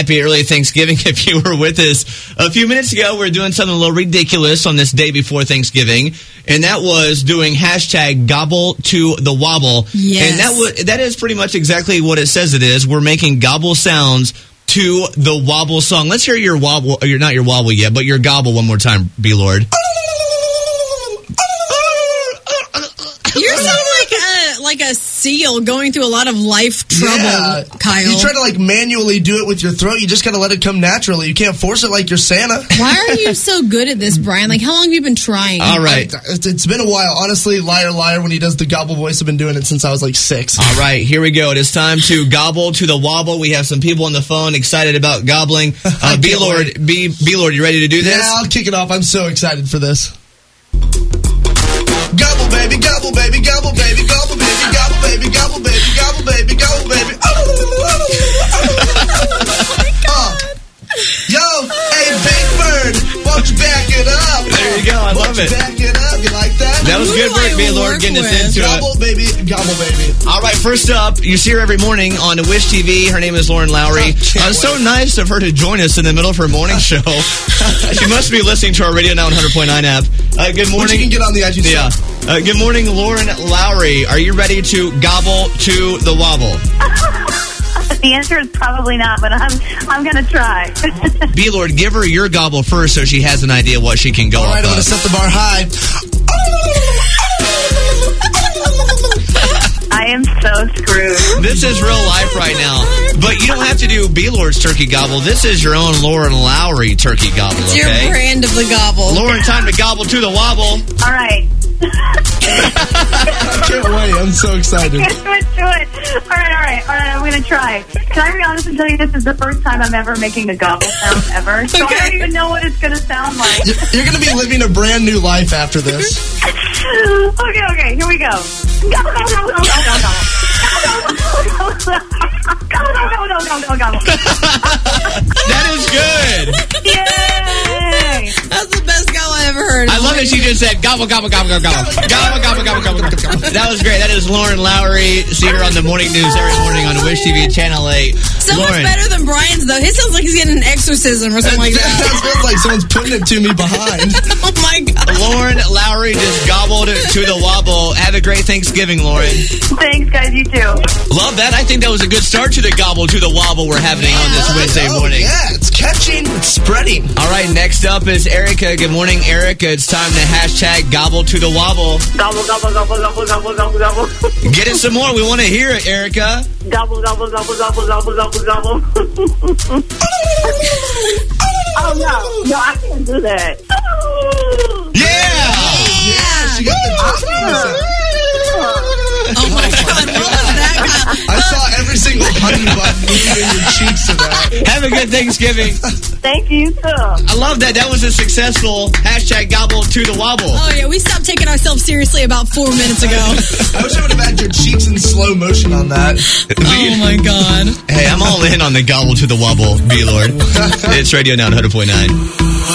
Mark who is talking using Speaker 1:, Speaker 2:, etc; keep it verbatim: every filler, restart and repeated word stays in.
Speaker 1: happy early Thanksgiving if you were with us. A few minutes ago, we were doing something a little ridiculous on this day before Thanksgiving, and that was doing hashtag gobble to the wobble.
Speaker 2: Yes.
Speaker 1: And that w- that is pretty much exactly what it says it is. We're making gobble sounds to the wobble song. Let's hear your wobble, or your, not your wobble yet, but your gobble one more time, B-Lord.
Speaker 2: You sound like a like a seal going through a lot of life trouble,
Speaker 3: Yeah.
Speaker 2: Kyle.
Speaker 3: You try to like manually do it with your throat. You just gotta let it come naturally. You can't force it like you're Santa.
Speaker 2: Why are you so good at this, Brian? Like, how long have you been trying?
Speaker 1: All right.
Speaker 3: I- it's been a while. Honestly, liar, liar, when he does the gobble voice, I've been doing it since I was like six.
Speaker 1: All right, here we go. It is time to gobble to the wobble. We have some people on the phone excited about gobbling. Uh, B-Lord, B- B-Lord, you ready to do this?
Speaker 3: Yeah, I'll kick it off. I'm so excited for this. Gobble, baby, gobble, baby, gobble, baby, gobble, baby, gobble, baby, gobble, baby, gobble, baby, gobble, baby. Oh. Yo, hey, Big Bird, why don't you back it up?
Speaker 1: There you go. I
Speaker 3: Why
Speaker 1: love
Speaker 3: don't
Speaker 1: it.
Speaker 3: you back it up? You like that?
Speaker 1: That was
Speaker 2: Who
Speaker 1: good
Speaker 2: do I
Speaker 1: work, B-Lord,
Speaker 2: work
Speaker 1: getting us
Speaker 2: with?
Speaker 1: into it.
Speaker 3: Gobble, baby, gobble, baby.
Speaker 1: All right, first up, you see her every morning on Wish T V. Her name is Lauren Lowry.
Speaker 3: Oh, can't
Speaker 1: Uh, it's so
Speaker 3: wait.
Speaker 1: nice of her to join us in the middle of her morning show. She must be listening to our Radio Now one hundred point nine app. Uh, good
Speaker 3: Which
Speaker 1: morning.
Speaker 3: you can get on the iTunes
Speaker 1: Yeah.
Speaker 3: store.
Speaker 1: Uh, good morning, Lauren Lowry. Are you ready to gobble to the wobble?
Speaker 4: The answer is probably not, but I'm I'm gonna try.
Speaker 1: B-Lord, give her your gobble first so she has an idea what she can go
Speaker 3: All
Speaker 1: off
Speaker 3: right, I'm
Speaker 1: of.
Speaker 3: going to set the bar high.
Speaker 4: I am so screwed.
Speaker 1: This is real life right now. But you don't have to do B-Lord's turkey gobble. This is your own Lauren Lowry turkey gobble,
Speaker 2: It's your
Speaker 1: okay?
Speaker 2: brand of the gobble.
Speaker 1: Lauren, time to gobble to the wobble.
Speaker 4: All right.
Speaker 3: I can't wait. I'm so excited.
Speaker 4: Let's do it. All right, all right, all right. I'm gonna try. Can I be honest and tell you this is the first time I'm ever making a gobble sound ever, so I don't even know what it's gonna sound like.
Speaker 3: You- You're going to be living a brand new life after this.
Speaker 4: Okay, okay. Here we go. Gobble, gobble, gobble, gobble, gobble, gobble. Gobble, gobble, gobble, gobble, gobble.
Speaker 1: That is good.
Speaker 4: Yay!
Speaker 2: That's the best gobble I ever heard.
Speaker 1: I love that she just said gobble, gobble, gobble, gobble, gobble. Gobble, gobble, gobble, gobble, gobble. That was great. That is Lauren Lowry. See her on the morning news every morning on Wish T V Channel eight.
Speaker 2: So much
Speaker 1: Lauren,
Speaker 2: better than Brian's, though. His sounds like he's getting an exorcism or something like that.
Speaker 3: That feels like someone's putting it to me behind.
Speaker 2: Oh, my God.
Speaker 1: Lauren Lowry just gobbled to the wobble. Have a great Thanksgiving, Lauren.
Speaker 4: Thanks, guys. You too.
Speaker 1: Love that. I think that was a good start to the gobble to the wobble we're having on this Wednesday
Speaker 3: Oh,
Speaker 1: morning.
Speaker 3: yeah, it's catching, it's spreading.
Speaker 1: All right, next up is Erica. Good morning, Erica. It's time to hashtag gobble to the wobble.
Speaker 4: Gobble, gobble, gobble, gobble, gobble, gobble, gobble.
Speaker 1: Get it some more. We want to hear it, Erica.
Speaker 4: Gobble, gobble, gobble, gobble, gobble, gobble, gobble. Oh, no. No, I can't do that.
Speaker 1: Yeah!
Speaker 3: Yeah, she got the juice.
Speaker 2: Oh, my God. What was that guy?
Speaker 3: I saw every single honey bun moving in your cheeks to that.
Speaker 1: Have a good Thanksgiving.
Speaker 4: Thank you, too.
Speaker 1: I love that. That was a successful hashtag gobble to the wobble.
Speaker 2: Oh, yeah. We stopped taking ourselves seriously about four minutes ago.
Speaker 3: I wish I would have had your cheeks in slow motion on that.
Speaker 2: Oh, my God.
Speaker 1: Hey, I'm all in on the gobble to the wobble, B-Lord. It's Radio Now one hundred point nine.